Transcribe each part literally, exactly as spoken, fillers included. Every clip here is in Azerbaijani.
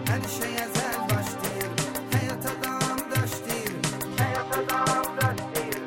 Her şey ezel başlayır, hayat adam daşlayır, hayat adam daşlayır.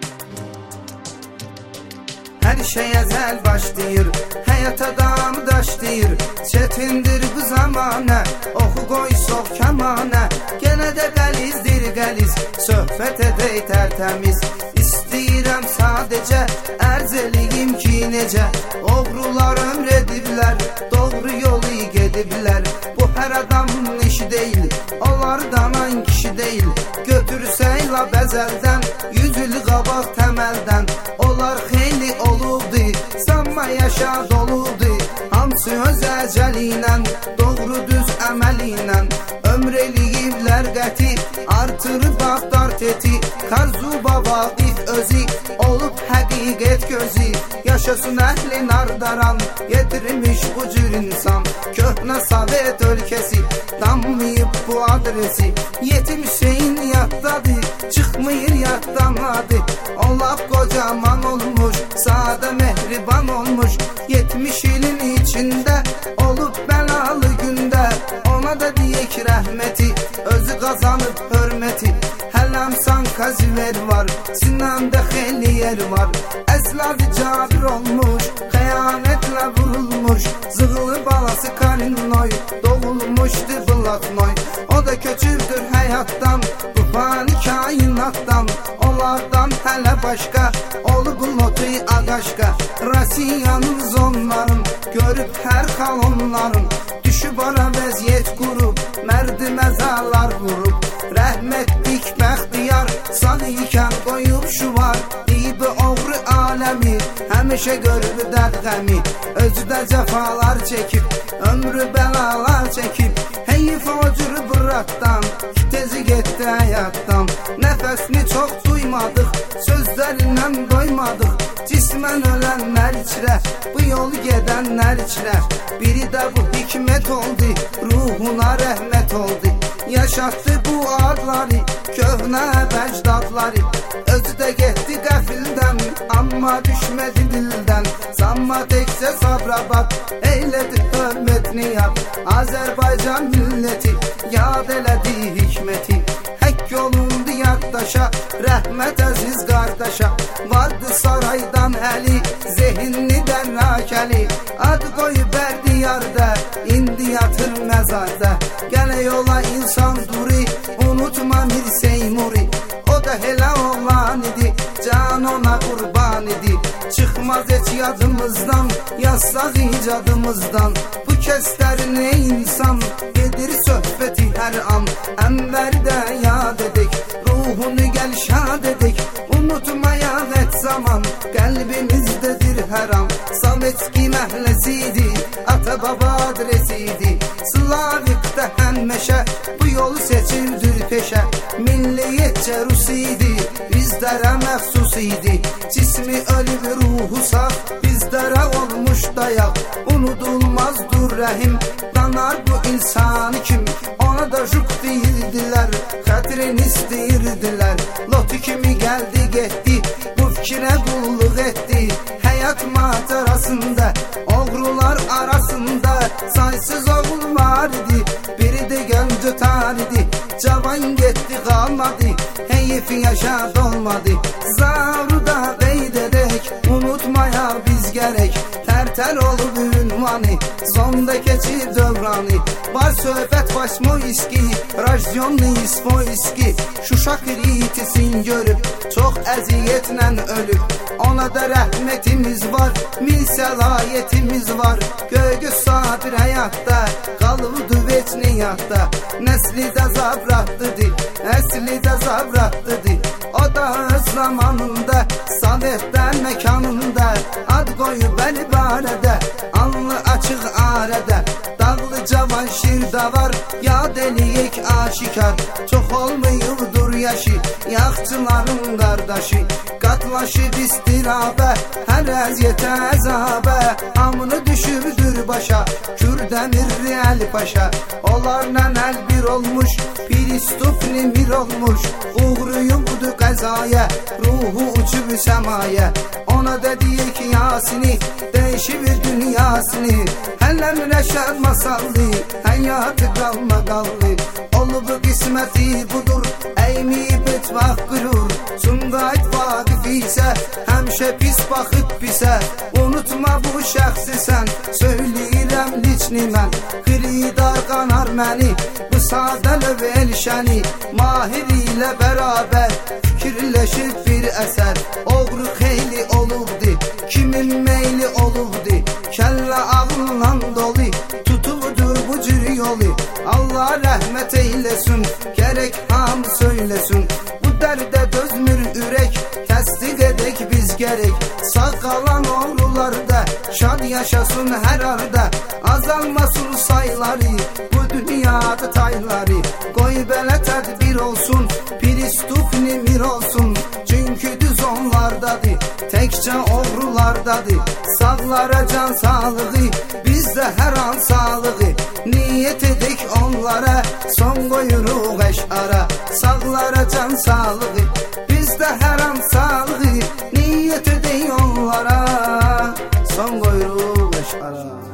Her şey ezel başlayır, hayat adam daşlayır. Çetindir bu zamana, oxu qoy sox kamana. Gene de qəlizdir qəliz, söhbət edək tərtəmiz. İstəyirəm sadəcə, ərz eləyim ki necə oğrular ömr ediblər, doğru yolu gediblər. Bu hər adamın işi deyil, onlardan an kişi deyil. Götürsək la bəzəldən, yüz il qabaq təməldən. Onlar xeyli olubdu, sanma yaşa doludu. Hamısı öz əcəli ilə, doğru düz əməli ilə. Ömr eləyiblər qəti, artırıb baxdar teti. Karzuba vaqif özü, olub həqiqət gözü. Yaşasın əhlin ardaran, getirmiş bu cür insan. Köhnə Sovet ölkəsi, dammayıb bu adresi. Yetim Hüseyin yaddadır, çıxmayır yaddan adı. Olaq qocaman olmuş, sadə mehriban olmuş. Yetmiş ilin içində, olub bəlalı gündə. Ona da deyək rəhməti, özü qazanıb hörməti. Hələm sanka ziver var, Sinanda xeyli yer var. Əzladı cabir olmuş, xəyanətlə vurulmuş. Zığılı balası Karinoy, doğulmuşdu Blatnoy. O da köçürdür həyatdan, bu fani kainatdan. Onlardan hələ başqa, olub lotu ağaşqa. Rasiyanın zonların, görüb hər xal onların. Düşüb ara vəziyyət qurub, mərdi məzalar vurub. Rəhmətlik bəxtiyar, sağ ikən qoyub şuvar. Deyib oğru aləmi, həmişə görüb dərqəmi. Özü də cəfalar çəkib, ömrü bəlalar çəkib. Heyif o cür bıratdan, tezi getdi həyatdan. Nəfəsini çox duymadıq, sözlərindən doymadıq. Cismən ölənlər içrər, bu yolu gedənlər içrər. Biri də bu hikmət oldu, ruhuna rəhmət oldu. Yaşatdı bu adları, köhnə bəcdadları. Özü də getdi qəfildən, amma düşmədi dildən. Sanma təkcə Sabirabad, eylədi hörmətini yad. Azərbaycan milləti, yad elədi hikməti. Həkk yolundu yaddaşa, rəhmət əziz qardaşa. Vardı saraydan əli, zehinlidən rakəli. Ad qoyub bərdi yarda, indi yatır məzarda. Gələ yola insan duri, unutma Mir Seymuri. O da elə oğlan idi, can ona qurban idi. Çıxmaz heç yadımızdan, yazsaq icadımızdan. Bu kəslərin ey insan, gedir söhbəti hər an. Ənvəri də yad edək, ruhunu gəl şad edək. Unutmayaq et zaman, qəlbimizdədir hər an. Sovetski məhləsi idi, ata baba adresi idi. Slavikdə həmməşə, bu yolu seçildir peşə. Milliyyətcə Rus idi, bizlərə məxsus idi. Cismi ölüb ruhu sağ, bizlərə olmuş dayaq. Unudulmazdır rəhim, danar bu insanı kim. Ona da juk deyirdilər, xətrini istəyirdilər. Lotu kimi gəldi getdi, bu fikrə qulluq etdi. Həyat macerasında, oğrular arasında saysız oğul var idi. Biri də gəncə tar idi, cavan getdi qalmadı. Heyif yaşa dolmadı, zavru da qeyd edək. Unutmaya biz gərək, tərtər olub ünvanı. Zonda keçir dövranı, var söhbət başmo iski. Rajyonlu isfoiski, Şuşa kritisin görüb, çox əziyyətlə ölüb. Ona da rəhmətimiz var, mil səlahiyyətimiz var. Göygöz sabir həyatda, qalıbdı veçni yadda. Nəsli də zabratlıdır, əsli də zabratlıdır. O da öz zamanında, Sovetdə məkanında. Ad qoyub əli barədə, alnı açıq arədə. Dağlı cavan şirdə var, yad eləyək aşikar. Çox olmayıbdır yaşı, yaxçıların qardaşı, qatlaşıb istirabə, hər əziyyətə əzabə, hamını düşürdür başa, Kürdəmirli Əli Paşa. Onlarla əl bir olmuş, Piristufni mir olmuş, uğruyubdu qəzaya, ruhu uçub səmaya. Ona da deyək ki Yasini, değişibir dünyasını, hələm rəşad masallı, həyatı qalma qallı. Olub qisməti budur, əymiyib etmək qürur, Sumqayıt Vaqif isə həmişə pis baxıb pisə. Unutma bu şəxsi sən, söyləyirəm liçni mən, Xiridar qanar məni, bu sadə löv elşəni, Mahir ilə bərabər fikirləşib bir əsər. Oğru xeyli olubdi, kimin meyli olubdi, kəllə ağılla dolu, tutubdur bu cür yolu. Allah rəhmət eyləsin, gərək hamı söyləsin, bu dərdə dözmür ürək, təsdiq edək biz gərək. Sağ qalan oğrularda şad yaşasın hər arda, azalmasın sayları, bu dünyada tayları. Qoy belə tədbir olsun, Piristufni mir olsun, çünki düz onlardadır, təkcə oğrulardadır. Sağlara can sağlığı, bizdə hər an sağlığı, niyyət edək onlara, son qoyuruq əşara. Sağlara can sağlığı, bizdə hər an sağlığı, niyyət edək onlara, son qoyuruq əşara.